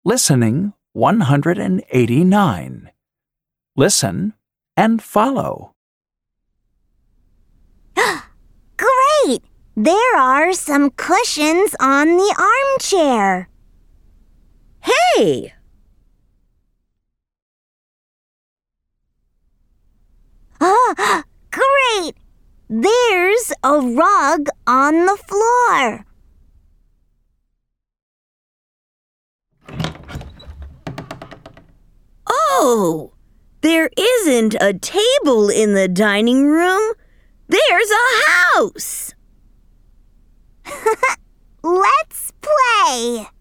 Listening 189. Listen and follow. Great! There are some cushions on the armchair. Hey! Great! There's a rug on the floor. Oh, there isn't a table in the dining room. There's a house. Let's play.